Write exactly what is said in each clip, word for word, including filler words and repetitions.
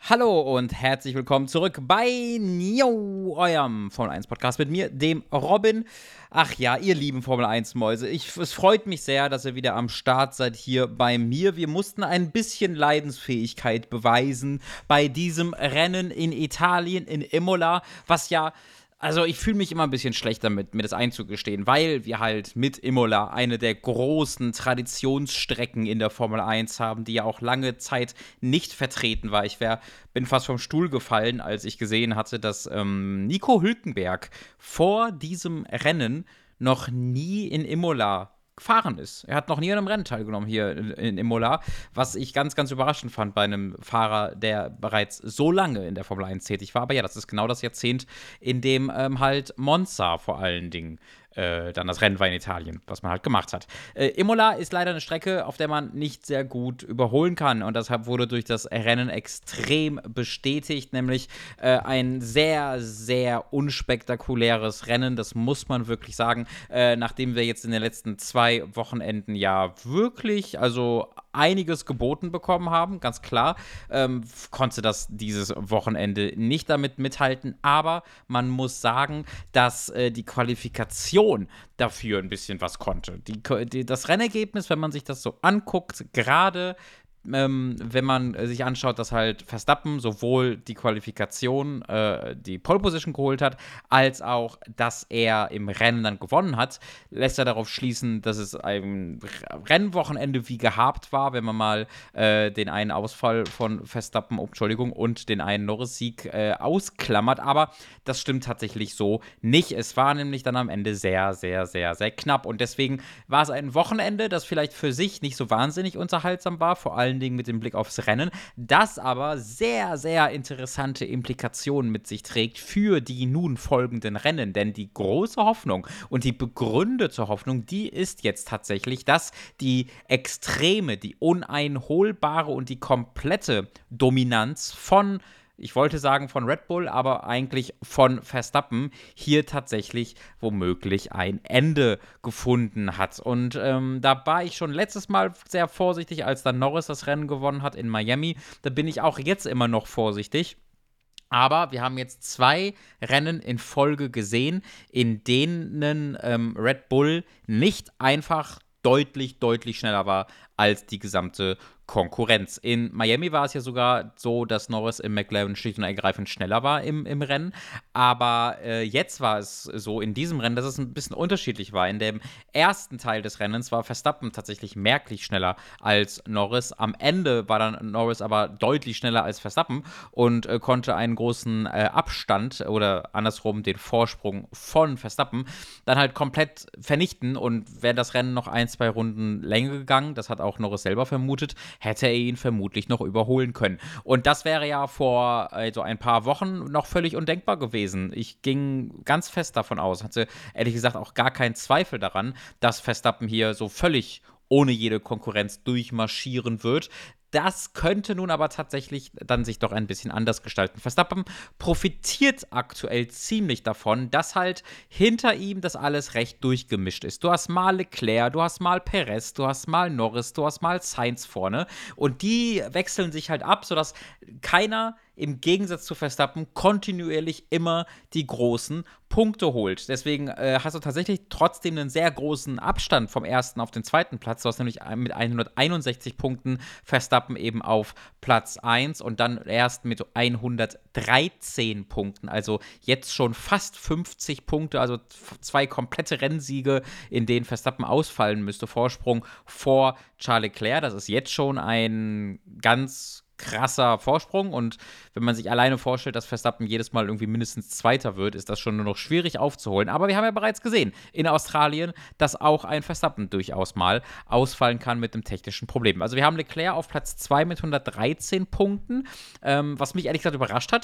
Hallo und herzlich willkommen zurück bei Nio, eurem Formel eins Podcast mit mir, dem Robin. Ach ja, ihr lieben Formel eins Mäuse, ich, es freut mich sehr, dass ihr wieder am Start seid hier bei mir. Wir mussten ein bisschen Leidensfähigkeit beweisen bei diesem Rennen in Italien, in Imola, was ja. Also ich fühle mich immer ein bisschen schlecht damit, mir das einzugestehen, weil wir halt mit Imola eine der großen Traditionsstrecken in der Formel eins haben, die ja auch lange Zeit nicht vertreten war. Ich wär, bin fast vom Stuhl gefallen, als ich gesehen hatte, dass ähm, Nico Hülkenberg vor diesem Rennen noch nie in Imola gefahren ist. Er hat noch nie an einem Rennen teilgenommen hier in, in Imola, was ich ganz, ganz überraschend fand bei einem Fahrer, der bereits so lange in der Formel eins tätig war. Aber ja, das ist genau das Jahrzehnt, in dem ähm, halt Monza vor allen Dingen äh, dann das Rennen war in Italien, was man halt gemacht hat. Äh, Imola ist leider eine Strecke, auf der man nicht sehr gut überholen kann und deshalb wurde durch das Rennen extrem bestätigt, nämlich äh, ein sehr, sehr unspektakuläres Rennen, das muss man wirklich sagen, äh, nachdem wir jetzt in den letzten zwei Wochenenden ja wirklich, also einiges geboten bekommen haben, ganz klar, ähm, konnte das dieses Wochenende nicht damit mithalten, aber man muss sagen, dass äh, die Qualifikation dafür ein bisschen was konnte. Die, die, das Rennergebnis, wenn man sich das so anguckt, gerade ähm, wenn man äh, sich anschaut, dass halt Verstappen sowohl die Qualifikation, äh, die Pole Position geholt hat, als auch, dass er im Rennen dann gewonnen hat, lässt er darauf schließen, dass es ein Rennwochenende wie gehabt war, wenn man mal äh, den einen Ausfall von Verstappen, oh, Entschuldigung, und den einen Norris-Sieg äh, ausklammert. Aber das stimmt tatsächlich so nicht. Es war nämlich dann am Ende sehr, sehr, sehr, sehr knapp. Und deswegen war es ein Wochenende, das vielleicht für sich nicht so wahnsinnig unterhaltsam war, vor allem Dingen mit dem Blick aufs Rennen, das aber sehr, sehr interessante Implikationen mit sich trägt für die nun folgenden Rennen. Denn die große Hoffnung und die begründete Hoffnung, die ist jetzt tatsächlich, dass die extreme, die uneinholbare und die komplette Dominanz von ich wollte sagen von Red Bull, aber eigentlich von Verstappen hier tatsächlich womöglich ein Ende gefunden hat. Und ähm, da war ich schon letztes Mal sehr vorsichtig, als dann Norris das Rennen gewonnen hat in Miami. Da bin ich auch jetzt immer noch vorsichtig. Aber wir haben jetzt zwei Rennen in Folge gesehen, in denen ähm, Red Bull nicht einfach deutlich, deutlich schneller war als die gesamte Konkurrenz. In Miami war es ja sogar so, dass Norris im McLaren schlicht und ergreifend schneller war im, im Rennen. Aber äh, jetzt war es so in diesem Rennen, dass es ein bisschen unterschiedlich war. In dem ersten Teil des Rennens war Verstappen tatsächlich merklich schneller als Norris. Am Ende war dann Norris aber deutlich schneller als Verstappen und äh, konnte einen großen äh, Abstand oder andersrum den Vorsprung von Verstappen dann halt komplett vernichten. Und wäre das Rennen noch ein, zwei Runden länger gegangen, das hat auch Norris selber vermutet, hätte er ihn vermutlich noch überholen können. Und das wäre ja vor also ein paar Wochen noch völlig undenkbar gewesen. Ich ging ganz fest davon aus, hatte ehrlich gesagt auch gar keinen Zweifel daran, dass Verstappen hier so völlig ohne jede Konkurrenz durchmarschieren wird. Das könnte nun aber tatsächlich dann sich doch ein bisschen anders gestalten. Verstappen profitiert aktuell ziemlich davon, dass halt hinter ihm das alles recht durchgemischt ist. Du hast mal Leclerc, du hast mal Perez, du hast mal Norris, du hast mal Sainz vorne und die wechseln sich halt ab, sodass keiner im Gegensatz zu Verstappen kontinuierlich immer die großen Punkte holt. Deswegen äh, hast du tatsächlich trotzdem einen sehr großen Abstand vom ersten auf den zweiten Platz. Du hast nämlich mit hunderteinundsechzig Punkten Verstappen eben auf Platz eins und dann erst mit hundertdreizehn Punkten. Also jetzt schon fast fünfzig Punkte, also zwei komplette Rennsiege, in denen Verstappen ausfallen müsste. Vorsprung vor Charles Leclerc. Das ist jetzt schon ein ganz krasser Vorsprung und wenn man sich alleine vorstellt, dass Verstappen jedes Mal irgendwie mindestens Zweiter wird, ist das schon nur noch schwierig aufzuholen. Aber wir haben ja bereits gesehen in Australien, dass auch ein Verstappen durchaus mal ausfallen kann mit einem technischen Problem. Also wir haben Leclerc auf Platz zwei mit hundertdreizehn Punkten, ähm, was mich ehrlich gesagt überrascht hat,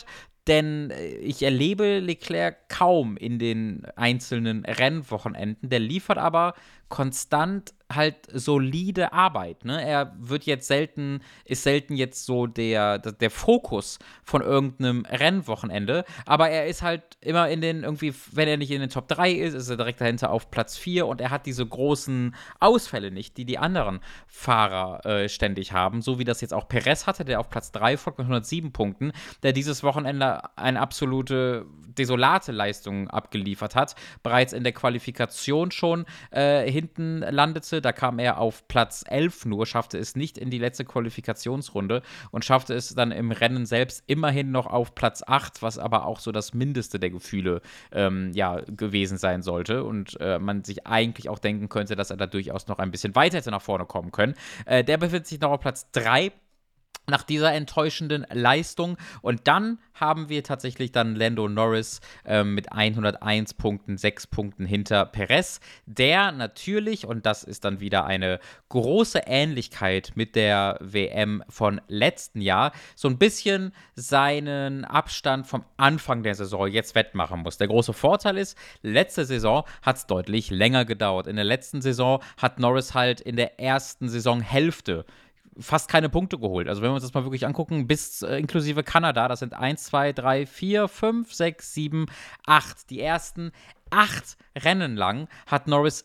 denn ich erlebe Leclerc kaum in den einzelnen Rennwochenenden. Der liefert aber konstant halt solide Arbeit, ne? Er wird jetzt selten, ist selten jetzt so der, der Fokus von irgendeinem Rennwochenende, aber er ist halt immer in den, irgendwie, wenn er nicht in den Top drei ist, ist er direkt dahinter auf Platz vier und er hat diese großen Ausfälle nicht, die die anderen Fahrer äh, ständig haben, so wie das jetzt auch Perez hatte, der auf Platz drei folgt mit hundertsieben Punkten, der dieses Wochenende eine absolute desolate Leistung abgeliefert hat, bereits in der Qualifikation schon äh, hinten landete. Da kam er auf Platz elf nur, schaffte es nicht in die letzte Qualifikationsrunde und schaffte es dann im Rennen selbst immerhin noch auf Platz acht, was aber auch so das Mindeste der Gefühle ähm, ja, gewesen sein sollte und äh, man sich eigentlich auch denken könnte, dass er da durchaus noch ein bisschen weiter hätte nach vorne kommen können. Äh, der befindet sich noch auf Platz drei. Nach dieser enttäuschenden Leistung. Und dann haben wir tatsächlich dann Lando Norris äh, mit hunderteins Punkten, sechs Punkten hinter Perez, der natürlich, und das ist dann wieder eine große Ähnlichkeit mit der W M von letzten Jahr, so ein bisschen seinen Abstand vom Anfang der Saison jetzt wettmachen muss. Der große Vorteil ist, letzte Saison hat es deutlich länger gedauert. In der letzten Saison hat Norris halt in der ersten Saisonhälfte fast keine Punkte geholt. Also wenn wir uns das mal wirklich angucken, bis äh, inklusive Kanada, das sind eins, zwei, drei, vier, fünf, sechs, sieben, acht. Die ersten acht Rennen lang hat Norris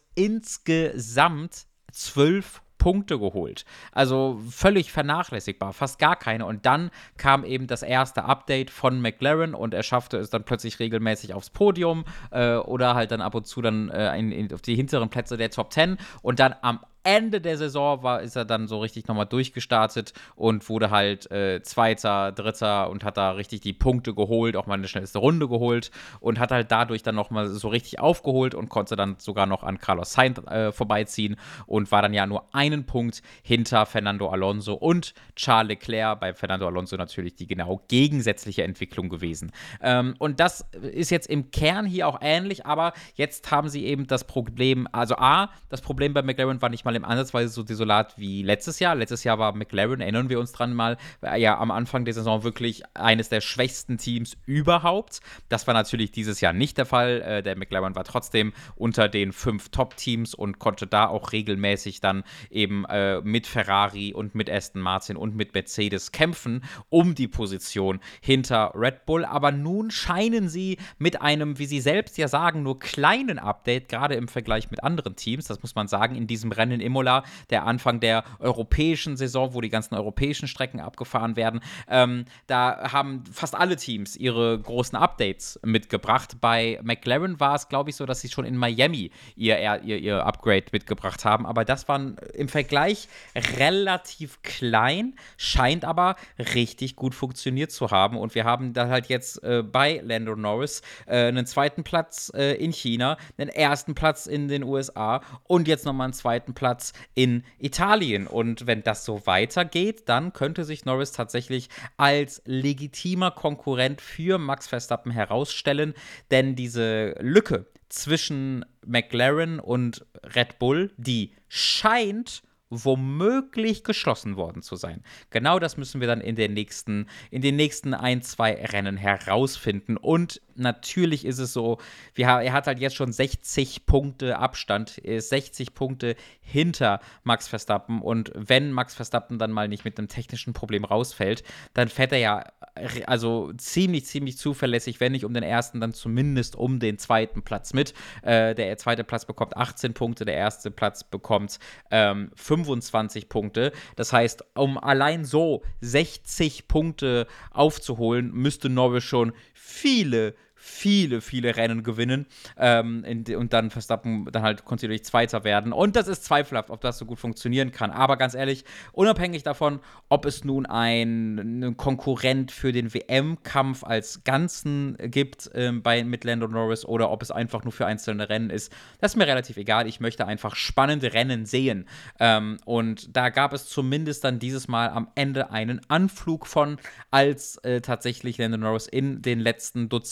insgesamt zwölf Punkte geholt. Also völlig vernachlässigbar, fast gar keine. Und dann kam eben das erste Update von McLaren und er schaffte es dann plötzlich regelmäßig aufs Podium äh, oder halt dann ab und zu dann äh, in, in, auf die hinteren Plätze der Top Ten und dann am Ende der Saison war, ist er dann so richtig nochmal durchgestartet und wurde halt äh, Zweiter, Dritter und hat da richtig die Punkte geholt, auch mal eine schnellste Runde geholt und hat halt dadurch dann nochmal so richtig aufgeholt und konnte dann sogar noch an Carlos Sainz äh, vorbeiziehen und war dann ja nur einen Punkt hinter Fernando Alonso und Charles Leclerc. Bei Fernando Alonso natürlich die genau gegensätzliche Entwicklung gewesen. Ähm, und das ist jetzt im Kern hier auch ähnlich, aber jetzt haben sie eben das Problem, also A, das Problem bei McLaren war nicht mal im Ansatzweise so desolat wie letztes Jahr. Letztes Jahr war McLaren, erinnern wir uns dran mal, ja am Anfang der Saison wirklich eines der schwächsten Teams überhaupt. Das war natürlich dieses Jahr nicht der Fall. Äh, der McLaren war trotzdem unter den fünf Top-Teams und konnte da auch regelmäßig dann eben äh, mit Ferrari und mit Aston Martin und mit Mercedes kämpfen um die Position hinter Red Bull. Aber nun scheinen sie mit einem, wie sie selbst ja sagen, nur kleinen Update, gerade im Vergleich mit anderen Teams, das muss man sagen, in diesem Rennen in Imola, der Anfang der europäischen Saison, wo die ganzen europäischen Strecken abgefahren werden. Ähm, da haben fast alle Teams ihre großen Updates mitgebracht. Bei McLaren war es, glaube ich, so, dass sie schon in Miami ihr, ihr, ihr Upgrade mitgebracht haben. Aber das war im Vergleich relativ klein, scheint aber richtig gut funktioniert zu haben. Und wir haben da halt jetzt äh, bei Lando Norris äh, einen zweiten Platz äh, in China, einen ersten Platz in den U S A und jetzt nochmal einen zweiten Platz in Italien. Und wenn das so weitergeht, dann könnte sich Norris tatsächlich als legitimer Konkurrent für Max Verstappen herausstellen, denn diese Lücke zwischen McLaren und Red Bull, die scheint womöglich geschlossen worden zu sein. Genau das müssen wir dann in den nächsten, in den nächsten ein, zwei Rennen herausfinden. Und natürlich ist es so, wir, er hat halt jetzt schon sechzig Punkte Abstand, ist sechzig Punkte hinter Max Verstappen. Und wenn Max Verstappen dann mal nicht mit einem technischen Problem rausfällt, dann fährt er ja also ziemlich, ziemlich zuverlässig, wenn nicht um den ersten, dann zumindest um den zweiten Platz mit. Äh, der zweite Platz bekommt achtzehn Punkte, der erste Platz bekommt ähm, fünfundzwanzig Punkte. Das heißt, um allein so sechzig Punkte aufzuholen, müsste Norris schon viele, viele, viele Rennen gewinnen ähm, in, und dann Verstappen dann halt kontinuierlich Zweiter werden. Und das ist zweifelhaft, ob das so gut funktionieren kann. Aber ganz ehrlich, unabhängig davon, ob es nun einen Konkurrent für den W M-Kampf als Ganzen gibt ähm, bei, mit Lando Norris oder ob es einfach nur für einzelne Rennen ist, das ist mir relativ egal. Ich möchte einfach spannende Rennen sehen. Ähm, und da gab es zumindest dann dieses Mal am Ende einen Anflug von, als äh, tatsächlich Lando Norris in den letzten Dutzend Runden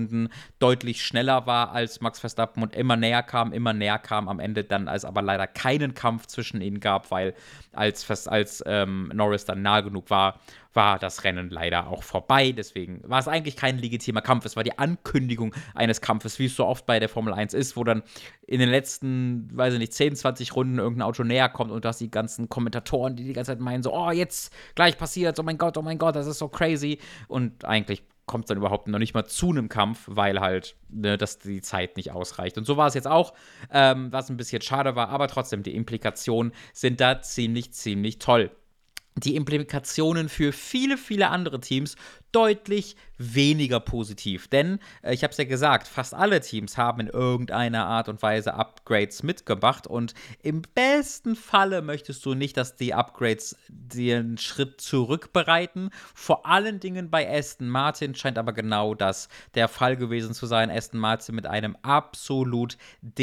Sekunden deutlich schneller war als Max Verstappen und immer näher kam, immer näher kam am Ende dann, als aber leider keinen Kampf zwischen ihnen gab, weil als, als ähm, Norris dann nah genug war, war das Rennen leider auch vorbei. Deswegen war es eigentlich kein legitimer Kampf. Es war die Ankündigung eines Kampfes, wie es so oft bei der Formel eins ist, wo dann in den letzten, weiß ich nicht, zehn, zwanzig Runden irgendein Auto näher kommt und du hast die ganzen Kommentatoren, die die ganze Zeit meinen, so, oh, jetzt gleich passiert, oh mein Gott, oh mein Gott, das ist so crazy. Und eigentlich kommt es dann überhaupt noch nicht mal zu einem Kampf, weil halt ne, dass die Zeit nicht ausreicht. Und so war es jetzt auch, ähm, was ein bisschen schade war, aber trotzdem, die Implikationen sind da ziemlich, ziemlich toll. Die Implikationen für viele, viele andere Teams deutlich weniger positiv. Denn, äh, ich habe es ja gesagt, fast alle Teams haben in irgendeiner Art und Weise Upgrades mitgemacht. Und im besten Falle möchtest du nicht, dass die Upgrades dir einen Schritt zurück bereiten. Vor allen Dingen bei Aston Martin scheint aber genau das der Fall gewesen zu sein. Aston Martin mit einem absolut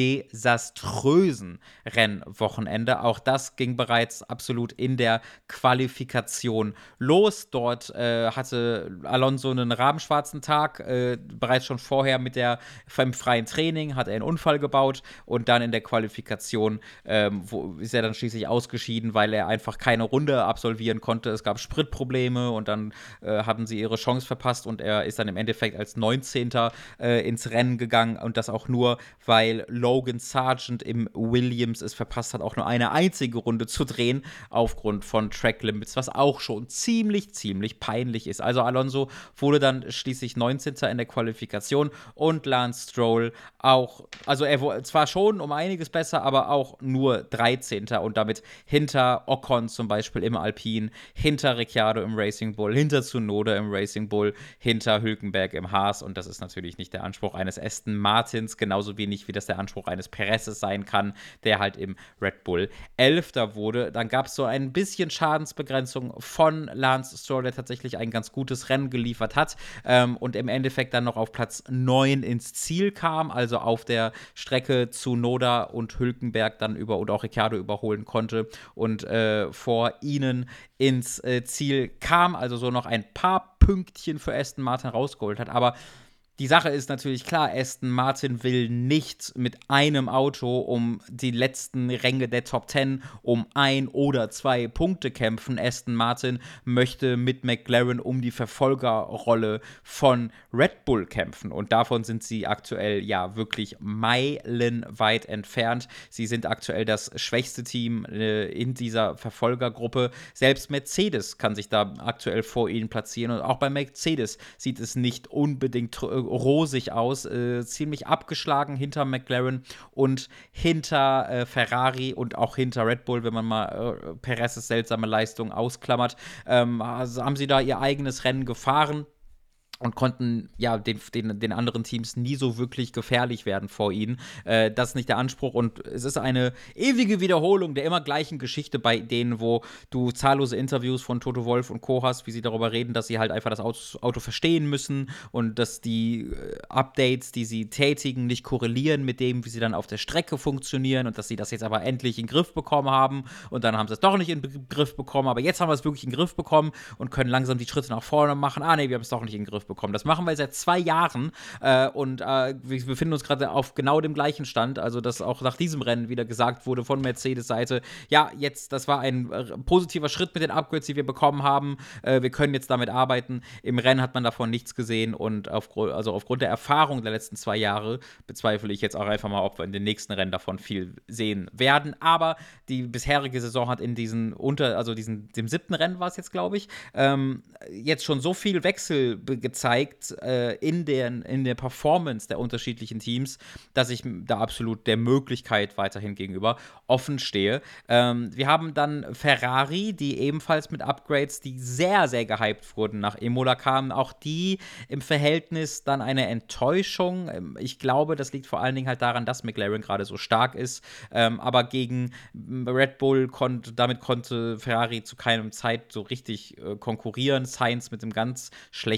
desaströsen Rennwochenende. Auch das ging bereits absolut in der Qualifikation los. Dort äh, hatte Alonso einen rabenschwarzen Tag. Äh, bereits schon vorher mit der im freien Training hat er einen Unfall gebaut und dann in der Qualifikation ähm, wo, ist er dann schließlich ausgeschieden, weil er einfach keine Runde absolvieren konnte. Es gab Spritprobleme und dann äh, haben sie ihre Chance verpasst und er ist dann im Endeffekt als neunzehnter Äh, ins Rennen gegangen und das auch nur, weil Logan Sargent im Williams es verpasst hat, auch nur eine einzige Runde zu drehen aufgrund von Track Limits, was auch schon ziemlich, ziemlich peinlich ist. Also Alonso wurde dann schließlich neunzehnter in der Qualifikation und Lance Stroll auch, also er war zwar schon um einiges besser, aber auch nur dreizehnter und damit hinter Ocon zum Beispiel im Alpine, hinter Ricciardo im Racing Bull, hinter Tsunoda im Racing Bull, hinter Hülkenberg im Haas und das ist natürlich nicht der Anspruch eines Aston Martins, genauso wenig wie das der Anspruch eines Perezes sein kann, der halt im Red Bull Elfter wurde. Dann gab es so ein bisschen Schadensbegrenzung von Lance Stroll, der tatsächlich ein ganz gutes Rennen geliefert hat ähm, und im Endeffekt dann noch auf Platz neun ins Ziel kam, also auf der Strecke zu Noda und Hülkenberg dann über und auch Ricciardo überholen konnte und äh, vor ihnen ins äh, Ziel kam, also so noch ein paar Pünktchen für Aston Martin rausgeholt hat, aber die Sache ist natürlich klar, Aston Martin will nicht mit einem Auto um die letzten Ränge der Top zehn um ein oder zwei Punkte kämpfen. Aston Martin möchte mit McLaren um die Verfolgerrolle von Red Bull kämpfen. Und davon sind sie aktuell ja wirklich meilenweit entfernt. Sie sind aktuell das schwächste Team äh, in dieser Verfolgergruppe. Selbst Mercedes kann sich da aktuell vor ihnen platzieren. Und auch bei Mercedes sieht es nicht unbedingt äh, rosig aus, äh, ziemlich abgeschlagen hinter McLaren und hinter äh, Ferrari und auch hinter Red Bull, wenn man mal äh, Perez's seltsame Leistung ausklammert, ähm, also haben sie da ihr eigenes Rennen gefahren und konnten ja den, den, den anderen Teams nie so wirklich gefährlich werden vor ihnen. Äh, das ist nicht der Anspruch und es ist eine ewige Wiederholung der immer gleichen Geschichte bei denen, wo du zahllose Interviews von Toto Wolff und Co. hast, wie sie darüber reden, dass sie halt einfach das Auto, Auto verstehen müssen und dass die äh, Updates, die sie tätigen, nicht korrelieren mit dem, wie sie dann auf der Strecke funktionieren und dass sie das jetzt aber endlich in den Griff bekommen haben und dann haben sie es doch nicht in den Griff bekommen, aber jetzt haben wir es wirklich in den Griff bekommen und können langsam die Schritte nach vorne machen. Ah, nee, wir haben es doch nicht in den Griff bekommen. Das machen wir seit zwei Jahren äh, und äh, wir befinden uns gerade auf genau dem gleichen Stand, also dass auch nach diesem Rennen wieder gesagt wurde von Mercedes-Seite, ja, jetzt, das war ein äh, positiver Schritt mit den Upgrades, die wir bekommen haben, äh, wir können jetzt damit arbeiten. Im Rennen hat man davon nichts gesehen und auf, also aufgrund der Erfahrung der letzten zwei Jahre bezweifle ich jetzt auch einfach mal, ob wir in den nächsten Rennen davon viel sehen werden, aber die bisherige Saison hat in diesen unter, also diesen, dem siebten Rennen war es jetzt, glaube ich, ähm, jetzt schon so viel Wechsel gezeigt, zeigt äh, in, den, in der Performance der unterschiedlichen Teams, dass ich da absolut der Möglichkeit weiterhin gegenüber offen stehe. Ähm, wir haben dann Ferrari, die ebenfalls mit Upgrades, die sehr, sehr gehypt wurden, nach Imola kamen. Auch die im Verhältnis dann eine Enttäuschung. Ich glaube, das liegt vor allen Dingen halt daran, dass McLaren gerade so stark ist. Ähm, aber gegen Red Bull, konnte, damit konnte Ferrari zu keinem Zeit so richtig äh, konkurrieren. Sainz mit einem ganz schlechten Wochenende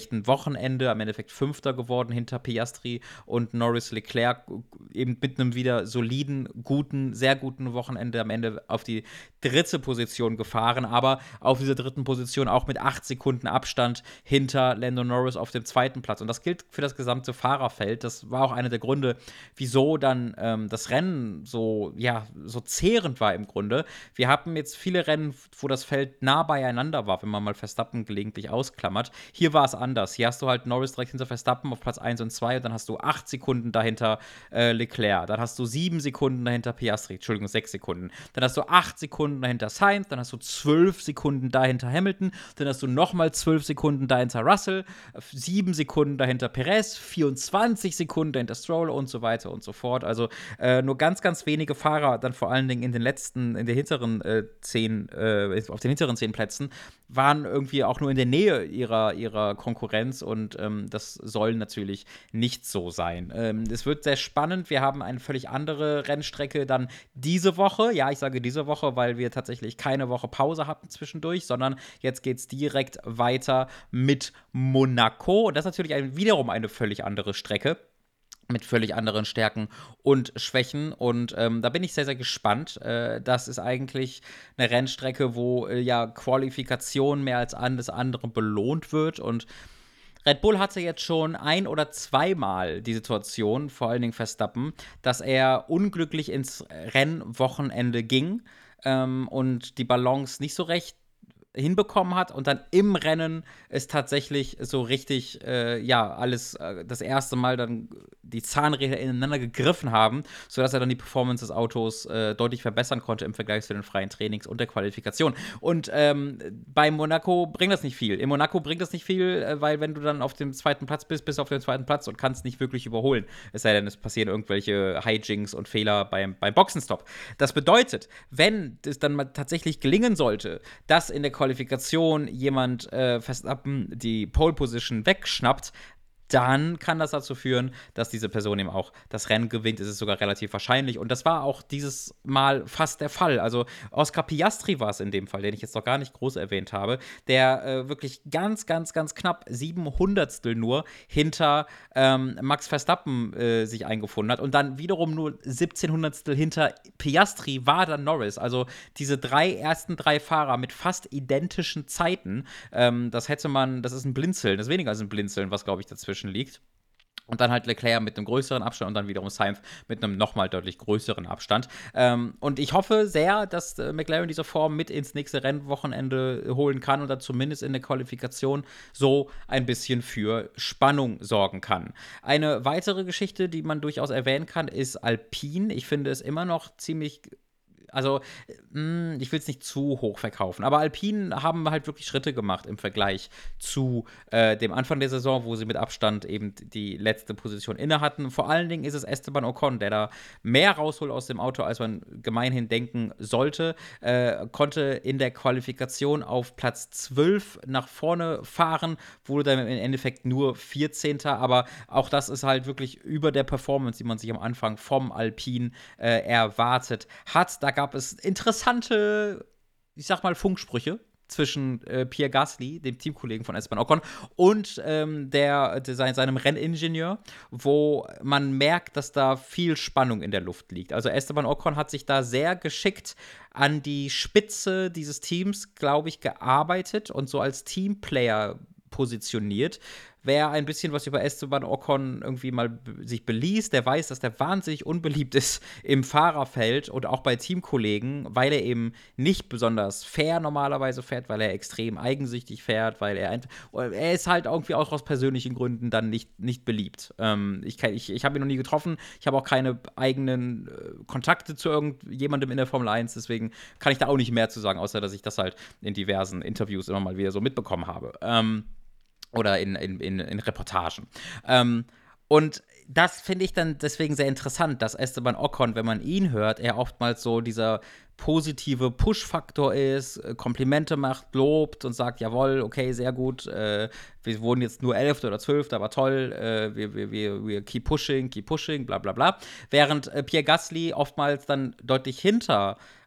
Wochenende am Endeffekt Fünfter geworden hinter Piastri und Norris Leclerc, eben mit einem wieder soliden, guten, sehr guten Wochenende am Ende auf die dritte Position gefahren, aber auf dieser dritten Position auch mit acht Sekunden Abstand hinter Lando Norris auf dem zweiten Platz. Und das gilt für das gesamte Fahrerfeld. Das war auch einer der Gründe, wieso dann ähm, das Rennen so, ja, so zehrend war im Grunde. Wir hatten jetzt viele Rennen, wo das Feld nah beieinander war, wenn man mal Verstappen gelegentlich ausklammert. Hier war es anders. Hier hast du halt Norris direkt hinter Verstappen auf Platz eins und zwei und dann hast du acht Sekunden dahinter äh, Leclerc. Dann hast du sieben Sekunden dahinter Piastri. Entschuldigung, sechs Sekunden. Dann hast du acht Sekunden dahinter Sainz. Dann hast du zwölf Sekunden dahinter Hamilton. Dann hast du nochmal zwölf Sekunden dahinter Russell. sieben Sekunden dahinter Perez. vierundzwanzig Sekunden dahinter Stroll und so weiter und so fort. Also äh, nur ganz, ganz wenige Fahrer, dann vor allen Dingen in den letzten, in den hinteren äh, zehn, äh, auf den hinteren zehn Plätzen, waren irgendwie auch nur in der Nähe ihrer, ihrer Konkurrenz und ähm, das soll natürlich nicht so sein. Ähm, es wird sehr spannend. Wir haben eine völlig andere Rennstrecke dann diese Woche. Ja, ich sage diese Woche, weil wir tatsächlich keine Woche Pause hatten zwischendurch, sondern jetzt geht es direkt weiter mit Monaco. Und das ist natürlich ein, wiederum eine völlig andere Strecke mit völlig anderen Stärken und Schwächen. Und ähm, da bin ich sehr, sehr gespannt. Äh, das ist eigentlich eine Rennstrecke, wo äh, ja Qualifikation mehr als alles andere belohnt wird. Und Red Bull hatte jetzt schon ein- oder zweimal die Situation, vor allen Dingen Verstappen, dass er unglücklich ins Rennwochenende ging ähm, und die Balance nicht so recht hinbekommen hat und dann im Rennen ist tatsächlich so richtig, äh, ja, alles äh, das erste Mal dann die Zahnräder ineinander gegriffen haben, sodass er dann die Performance des Autos äh, deutlich verbessern konnte im Vergleich zu den freien Trainings und der Qualifikation. Und ähm, bei Monaco bringt das nicht viel. In Monaco bringt das nicht viel, äh, weil wenn du dann auf dem zweiten Platz bist, bist du auf dem zweiten Platz und kannst nicht wirklich überholen. Es sei denn, es passieren irgendwelche Hijinks und Fehler beim, beim Boxenstopp. Das bedeutet, wenn es dann mal tatsächlich gelingen sollte, dass in der Qualifikation jemand äh, Verstappen die Pole Position wegschnappt, dann kann das dazu führen, dass diese Person eben auch das Rennen gewinnt. Es ist sogar relativ wahrscheinlich. Und das war auch dieses Mal fast der Fall. Also Oscar Piastri war es in dem Fall, den ich jetzt noch gar nicht groß erwähnt habe, der äh, wirklich ganz, ganz, ganz knapp sieben Hundertstel nur hinter ähm, Max Verstappen äh, sich eingefunden hat. Und dann wiederum nur siebzehn Hundertstel hinter Piastri war dann Norris. Also diese drei ersten drei Fahrer mit fast identischen Zeiten, ähm, das hätte man, das ist ein Blinzeln, das ist weniger als ein Blinzeln, was, glaube ich, dazwischen liegt. Und dann halt Leclerc mit einem größeren Abstand und dann wiederum Sainz mit einem nochmal deutlich größeren Abstand. Ähm, und ich hoffe sehr, dass äh, McLaren diese Form mit ins nächste Rennwochenende holen kann und dann zumindest in der Qualifikation so ein bisschen für Spannung sorgen kann. Eine weitere Geschichte, die man durchaus erwähnen kann, ist Alpine. Ich finde es immer noch ziemlich. Also, mh, ich will es nicht zu hoch verkaufen, aber Alpine haben halt wirklich Schritte gemacht im Vergleich zu äh, dem Anfang der Saison, wo sie mit Abstand eben die letzte Position inne hatten. Vor allen Dingen ist es Esteban Ocon, der da mehr rausholt aus dem Auto, als man gemeinhin denken sollte. Äh, konnte in der Qualifikation auf Platz zwölf nach vorne fahren, wurde dann im Endeffekt nur vierzehnter. Aber auch das ist halt wirklich über der Performance, die man sich am Anfang vom Alpine äh, erwartet hat. Da gab es interessante, ich sag mal, Funksprüche zwischen äh, Pierre Gasly, dem Teamkollegen von Esteban Ocon, und ähm, der, der, seinem Renningenieur, wo man merkt, dass da viel Spannung in der Luft liegt. Also Esteban Ocon hat sich da sehr geschickt an die Spitze dieses Teams, glaube ich, gearbeitet und so als Teamplayer positioniert. Wer ein bisschen was über Esteban Ocon irgendwie mal b- sich beliest, der weiß, dass der wahnsinnig unbeliebt ist im Fahrerfeld und auch bei Teamkollegen, weil er eben nicht besonders fair normalerweise fährt, weil er extrem eigensüchtig fährt, weil er einfach, er ist halt irgendwie auch aus persönlichen Gründen dann nicht, nicht beliebt. Ähm, ich kenn- ich, ich habe ihn noch nie getroffen, ich habe auch keine eigenen äh, Kontakte zu irgendjemandem in der Formel eins, deswegen kann ich da auch nicht mehr zu sagen, außer dass ich das halt in diversen Interviews immer mal wieder so mitbekommen habe. Ähm, Oder in, in, in, in Reportagen. Ähm, und das finde ich dann deswegen sehr interessant, dass Esteban Ocon, wenn man ihn hört, er oftmals so dieser positive Push-Faktor ist, äh, Komplimente macht, lobt und sagt, jawohl, okay, sehr gut, äh, wir wurden jetzt nur Elfter oder Zwölfter, aber toll, äh, wir, wir, wir, wir keep pushing, keep pushing, bla bla bla. Während äh, Pierre Gasly oftmals dann deutlich hinter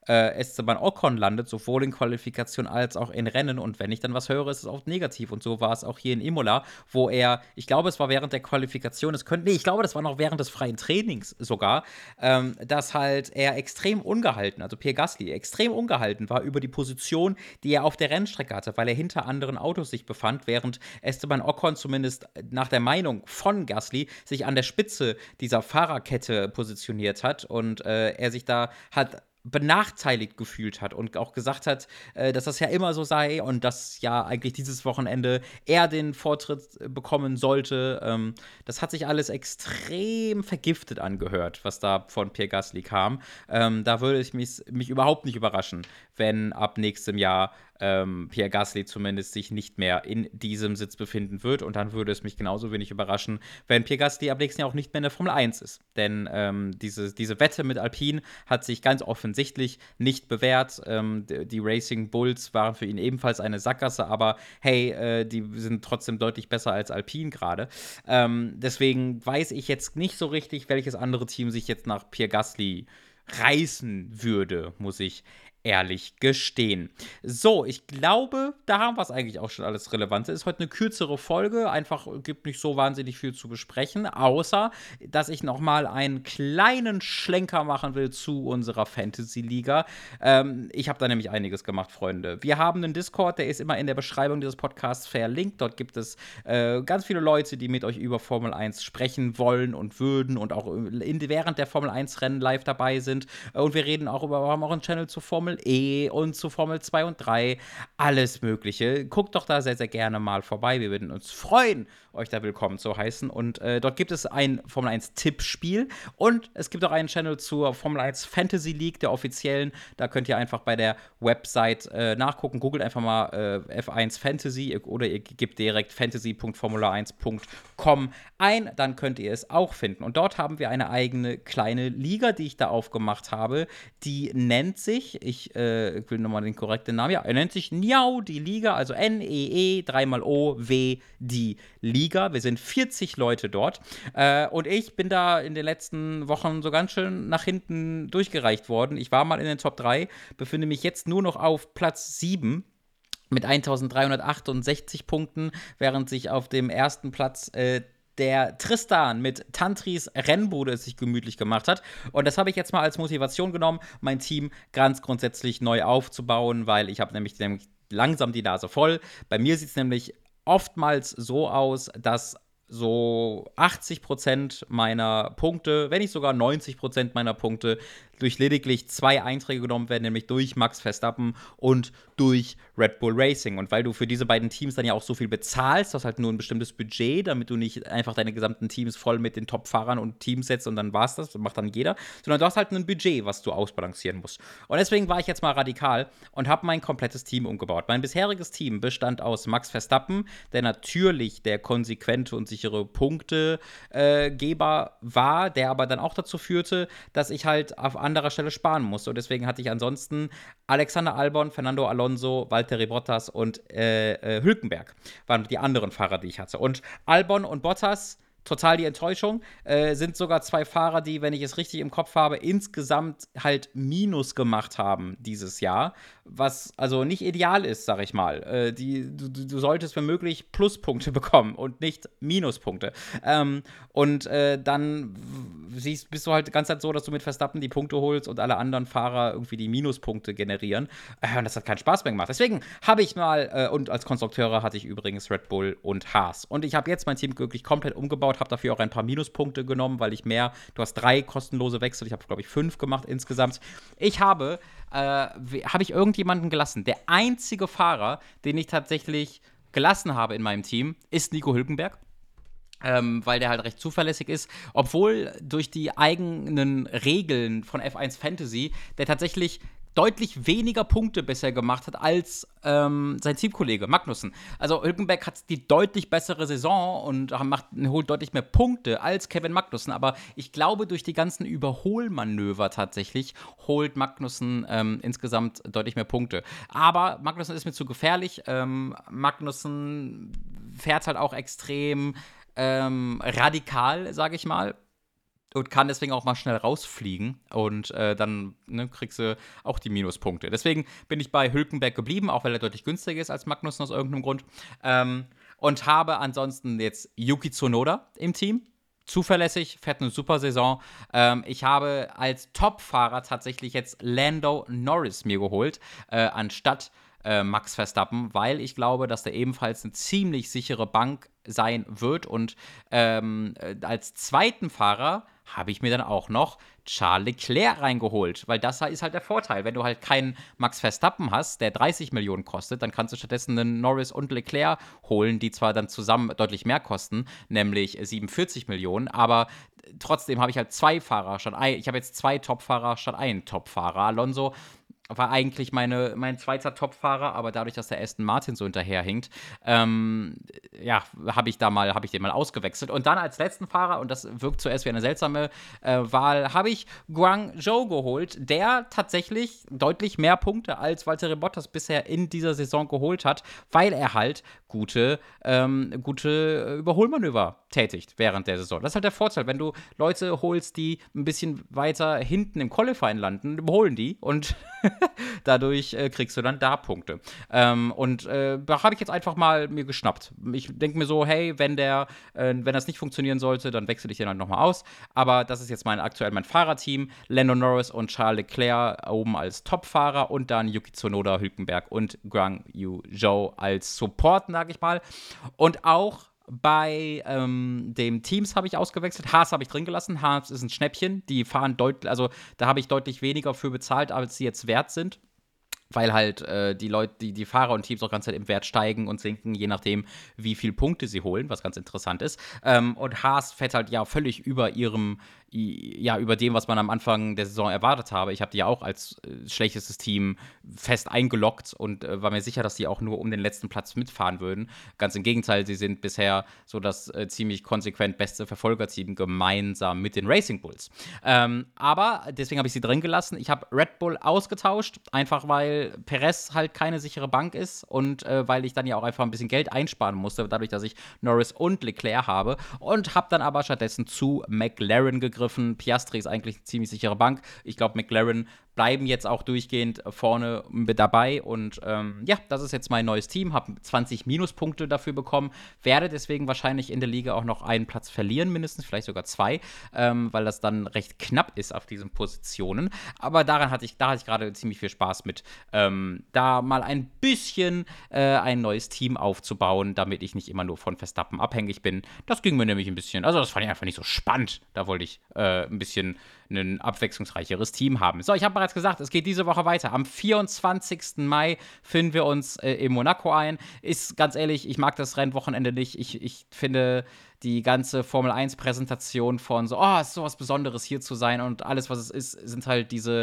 äh, Esteban Ocon landet, sowohl in Qualifikation als auch in Rennen. Und wenn ich dann was höre, ist es oft negativ. Und so war es auch hier in Imola, wo er, ich glaube, es war während der Qualifikation, es könnte, nee, ich glaube, das war noch während des freien Trainings sogar, ähm, dass halt er extrem ungehalten, also Pierre Gasly, extrem ungehalten war über die Position, die er auf der Rennstrecke hatte, weil er hinter anderen Autos sich befand, während Esteban Ocon zumindest nach der Meinung von Gasly sich an der Spitze dieser Fahrerkette positioniert hat und äh, er sich da hat benachteiligt gefühlt hat und auch gesagt hat, äh, dass das ja immer so sei und dass ja eigentlich dieses Wochenende er den Vortritt bekommen sollte. Ähm, das hat sich alles extrem vergiftet angehört, was da von Pierre Gasly kam. Ähm, da würde ich mich, mich überhaupt nicht überraschen, wenn ab nächstem Jahr ähm, Pierre Gasly zumindest sich nicht mehr in diesem Sitz befinden wird. Und dann würde es mich genauso wenig überraschen, wenn Pierre Gasly ab nächstem Jahr auch nicht mehr in der Formel eins ist. Denn ähm, diese, diese Wette mit Alpine hat sich ganz offensichtlich nicht bewährt. Ähm, die Racing Bulls waren für ihn ebenfalls eine Sackgasse, aber hey, äh, die sind trotzdem deutlich besser als Alpine gerade. Ähm, deswegen weiß ich jetzt nicht so richtig, welches andere Team sich jetzt nach Pierre Gasly reißen würde, muss ich ehrlich gestehen. So, ich glaube, da haben wir es eigentlich auch schon alles Relevante. Ist heute eine kürzere Folge, einfach gibt nicht so wahnsinnig viel zu besprechen, außer, dass ich noch mal einen kleinen Schlenker machen will zu unserer Fantasy-Liga. Ähm, ich habe da nämlich einiges gemacht, Freunde. Wir haben einen Discord, der ist immer in der Beschreibung dieses Podcasts verlinkt. Dort gibt es äh, ganz viele Leute, die mit euch über Formel eins sprechen wollen und würden und auch in, während der Formel eins Rennen live dabei sind. Und wir reden auch über, wir haben auch einen Channel zur Formel E und zu Formel zwei und drei, alles Mögliche. Guckt doch da sehr, sehr gerne mal vorbei. Wir würden uns freuen, euch da willkommen zu heißen. Und äh, dort gibt es ein Formel eins Tippspiel und es gibt auch einen Channel zur Formel eins Fantasy League, der offiziellen. Da könnt ihr einfach bei der Website äh, nachgucken. Googelt einfach mal äh, F eins Fantasy oder ihr gebt direkt fantasy punkt formula eins punkt com ein. Dann könnt ihr es auch finden. Und dort haben wir eine eigene kleine Liga, die ich da aufgemacht habe. Die nennt sich, ich Ich, äh, ich will nochmal den korrekten Namen. Ja, er nennt sich Niau, die Liga, also N E E, dreimal O, W, die Liga. Wir sind vierzig Leute dort. Äh, und ich bin da in den letzten Wochen so ganz schön nach hinten durchgereicht worden. Ich war mal in den Top drei, befinde mich jetzt nur noch auf Platz sieben mit eintausenddreihundertachtundsechzig Punkten, während sich auf dem ersten Platz äh, der Tristan mit Tantris Rennbude es sich gemütlich gemacht hat. Und das habe ich jetzt mal als Motivation genommen, mein Team ganz grundsätzlich neu aufzubauen, weil ich habe nämlich, nämlich langsam die Nase voll. Bei mir sieht es nämlich oftmals so aus, dass so achtzig Prozent meiner Punkte, wenn nicht sogar neunzig Prozent meiner Punkte, durch lediglich zwei Einträge genommen werden, nämlich durch Max Verstappen und durch Red Bull Racing. Und weil du für diese beiden Teams dann ja auch so viel bezahlst, hast halt nur ein bestimmtes Budget, damit du nicht einfach deine gesamten Teams voll mit den Top-Fahrern und Teams setzt und dann war's das, das macht dann jeder, sondern du hast halt ein Budget, was du ausbalancieren musst. Und deswegen war ich jetzt mal radikal und habe mein komplettes Team umgebaut. Mein bisheriges Team bestand aus Max Verstappen, der natürlich der konsequente und sichere Punktegeber äh, war, der aber dann auch dazu führte, dass ich halt auf anderer Stelle sparen musste. Und deswegen hatte ich ansonsten Alexander Albon, Fernando Alonso, Valtteri Bottas und äh, äh, Hülkenberg waren die anderen Fahrer, die ich hatte. Und Albon und Bottas, total die Enttäuschung, äh, sind sogar zwei Fahrer, die, wenn ich es richtig im Kopf habe, insgesamt halt Minus gemacht haben dieses Jahr, was also nicht ideal ist, sag ich mal. Äh, die, du, du solltest wenn möglich Pluspunkte bekommen und nicht Minuspunkte. Ähm, und äh, dann siehst, bist du halt die ganze Zeit so, dass du mit Verstappen die Punkte holst und alle anderen Fahrer irgendwie die Minuspunkte generieren. Äh, und das hat keinen Spaß mehr gemacht. Deswegen habe ich mal, äh, und als Konstrukteure hatte ich übrigens Red Bull und Haas. Und ich habe jetzt mein Team wirklich komplett umgebaut, habe dafür auch ein paar Minuspunkte genommen, weil ich mehr, du hast drei kostenlose Wechsel, ich habe, glaube ich, fünf gemacht insgesamt. Ich habe, äh, habe ich irgendjemanden gelassen. Der einzige Fahrer, den ich tatsächlich gelassen habe in meinem Team, ist Nico Hülkenberg. Ähm, weil der halt recht zuverlässig ist, obwohl durch die eigenen Regeln von F eins Fantasy der tatsächlich deutlich weniger Punkte bisher gemacht hat als ähm, sein Teamkollege Magnussen. Also Hülkenberg hat die deutlich bessere Saison und macht, holt deutlich mehr Punkte als Kevin Magnussen, aber ich glaube, durch die ganzen Überholmanöver tatsächlich holt Magnussen ähm, insgesamt deutlich mehr Punkte. Aber Magnussen ist mir zu gefährlich. Ähm, Magnussen fährt halt auch extrem ähm, radikal, sage ich mal. und kann deswegen auch mal schnell rausfliegen und äh, dann ne, kriegst du auch die Minuspunkte. Deswegen bin ich bei Hülkenberg geblieben, auch weil er deutlich günstiger ist als Magnussen aus irgendeinem Grund. Ähm, und habe ansonsten jetzt Yuki Tsunoda im Team. Zuverlässig, fährt eine super Saison. Ähm, ich habe als Top-Fahrer tatsächlich jetzt Lando Norris mir geholt, äh, anstatt äh, Max Verstappen, weil ich glaube, dass der ebenfalls eine ziemlich sichere Bank sein wird. Und ähm, äh, als zweiten Fahrer habe ich mir dann auch noch Charles Leclerc reingeholt, weil das ist halt der Vorteil. Wenn du halt keinen Max Verstappen hast, der dreißig Millionen kostet, dann kannst du stattdessen einen Norris und Leclerc holen, die zwar dann zusammen deutlich mehr kosten, nämlich siebenundvierzig Millionen, aber trotzdem habe ich halt zwei Fahrer statt ein, ich habe jetzt zwei Top-Fahrer statt einen Top-Fahrer. Alonso war eigentlich meine, mein zweiter Top-Fahrer, aber dadurch, dass der Aston Martin so hinterherhinkt, ähm, ja, habe ich da mal, habe ich den mal ausgewechselt. Und dann als letzten Fahrer, und das wirkt zuerst wie eine seltsame äh, Wahl, habe ich Guang Zhou geholt, der tatsächlich deutlich mehr Punkte als Valtteri Bottas bisher in dieser Saison geholt hat, weil er halt gute, ähm, gute Überholmanöver tätigt während der Saison. Das ist halt der Vorteil, wenn du Leute holst, die ein bisschen weiter hinten im Qualifying landen, überholen die und dadurch äh, kriegst du dann da Punkte. Ähm, und äh, da habe ich jetzt einfach mal mir geschnappt. Ich denke mir so, hey, wenn der, äh, wenn das nicht funktionieren sollte, dann wechsle ich den halt nochmal aus. Aber das ist jetzt mein aktuell mein Fahrerteam. Lando Norris und Charles Leclerc oben als Top-Fahrer und dann Yuki Tsunoda, Hülkenberg und Guang Yu Zhou als Support, sage ich mal. Und auch bei ähm, dem Teams habe ich ausgewechselt. Haas habe ich drin gelassen. Haas ist ein Schnäppchen. Die fahren deutlich, also da habe ich deutlich weniger für bezahlt, als sie jetzt wert sind. Weil halt äh, die Leute, die, die Fahrer und Teams auch ganz Zeit im Wert steigen und sinken, je nachdem, wie viel Punkte sie holen, was ganz interessant ist. Ähm, und Haas fährt halt ja völlig über ihrem, ja, über dem, was man am Anfang der Saison erwartet habe. Ich habe die ja auch als äh, schlechtestes Team fest eingeloggt und äh, war mir sicher, dass die auch nur um den letzten Platz mitfahren würden. Ganz im Gegenteil, sie sind bisher so das äh, ziemlich konsequent beste Verfolgerteam gemeinsam mit den Racing Bulls. Ähm, aber deswegen habe ich sie drin gelassen. Ich habe Red Bull ausgetauscht, einfach weil Perez halt keine sichere Bank ist und äh, weil ich dann ja auch einfach ein bisschen Geld einsparen musste, dadurch, dass ich Norris und Leclerc habe und habe dann aber stattdessen zu McLaren gegriffen. Piastri ist eigentlich eine ziemlich sichere Bank. Ich glaube, McLaren bleiben jetzt auch durchgehend vorne mit dabei und ähm, ja, das ist jetzt mein neues Team. Habe zwanzig Minuspunkte dafür bekommen, werde deswegen wahrscheinlich in der Liga auch noch einen Platz verlieren, mindestens, vielleicht sogar zwei, ähm, weil das dann recht knapp ist auf diesen Positionen. Aber daran hatte ich, da hatte ich gerade ziemlich viel Spaß mit, ähm, da mal ein bisschen äh, ein neues Team aufzubauen, damit ich nicht immer nur von Verstappen abhängig bin. Das ging mir nämlich ein bisschen, also das fand ich einfach nicht so spannend. Da wollte ich äh, ein bisschen ein abwechslungsreicheres Team haben. So, ich habe bereits gesagt, es geht diese Woche weiter. Am vierundzwanzigsten Mai finden wir uns äh, in Monaco ein. Ist ganz ehrlich, ich mag das Rennwochenende nicht. Ich, ich finde die ganze Formel eins Präsentation von so, oh, es ist so was Besonderes hier zu sein und alles, was es ist, sind halt diese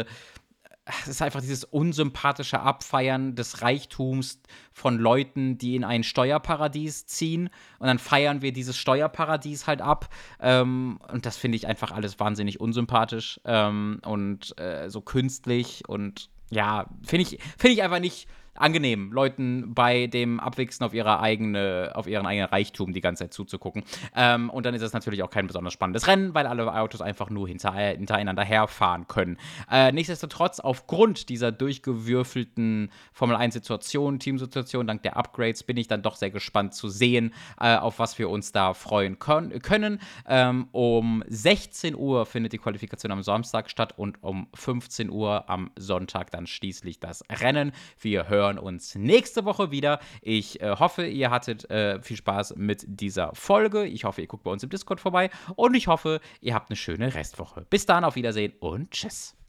es ist einfach dieses unsympathische Abfeiern des Reichtums von Leuten, die in ein Steuerparadies ziehen. Und dann feiern wir dieses Steuerparadies halt ab. Ähm, und das finde ich einfach alles wahnsinnig unsympathisch ähm, und äh, so künstlich. Und ja, finde ich, find ich einfach nicht angenehm, Leuten bei dem Abwichsen auf ihre eigene, auf ihren eigenen Reichtum die ganze Zeit zuzugucken. Ähm, und dann ist es natürlich auch kein besonders spannendes Rennen, weil alle Autos einfach nur hinter, hintereinander herfahren können. Äh, nichtsdestotrotz, aufgrund dieser durchgewürfelten Formel eins Situation, Teamsituation, dank der Upgrades, bin ich dann doch sehr gespannt zu sehen, äh, auf was wir uns da freuen können. können. Ähm, um sechzehn Uhr findet die Qualifikation am Samstag statt und um fünfzehn Uhr am Sonntag dann schließlich das Rennen. Wir hören uns nächste Woche wieder. Ich äh, hoffe, ihr hattet äh, viel Spaß mit dieser Folge. Ich hoffe, ihr guckt bei uns im Discord vorbei und ich hoffe, ihr habt eine schöne Restwoche. Bis dann, auf Wiedersehen und tschüss.